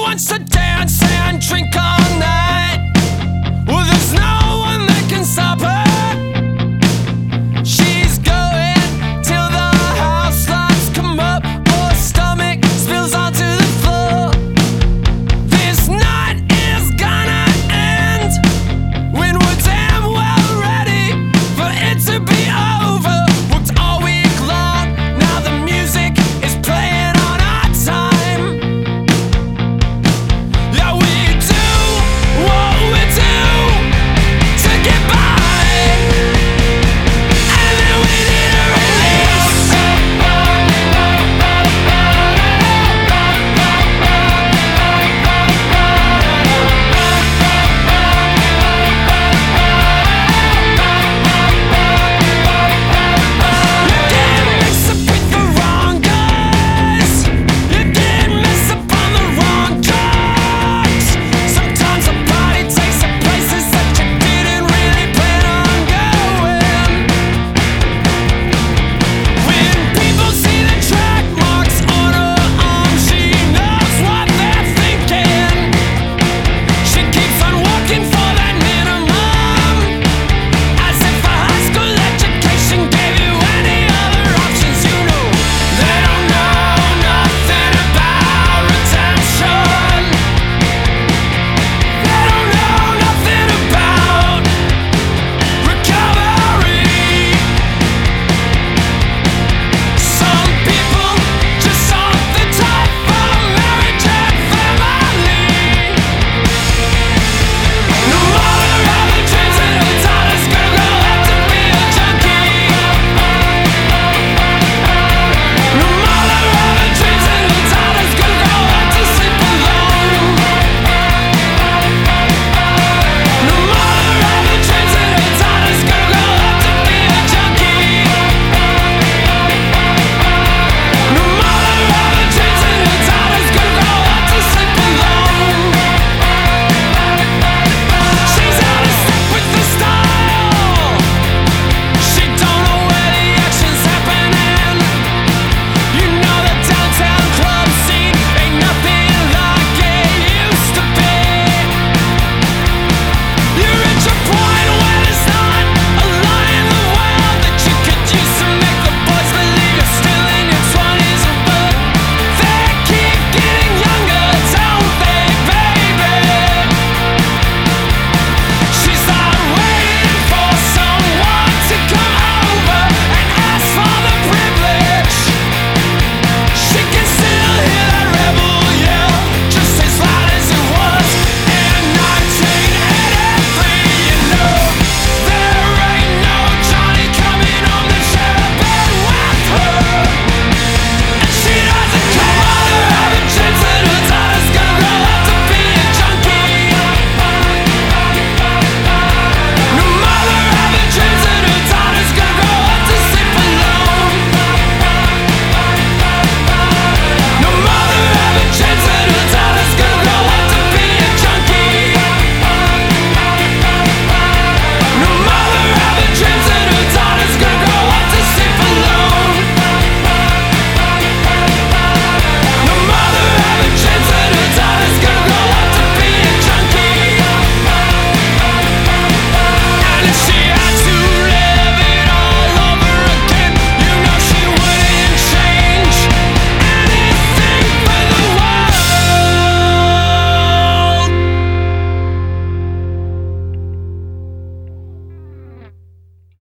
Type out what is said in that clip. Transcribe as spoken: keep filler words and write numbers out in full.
wants to dance and drink all night. Well, there's no one that can stop her. She's going till the house lights come up or her stomach spills onto the floor. This night is gonna end when we're damn well ready for it to be over.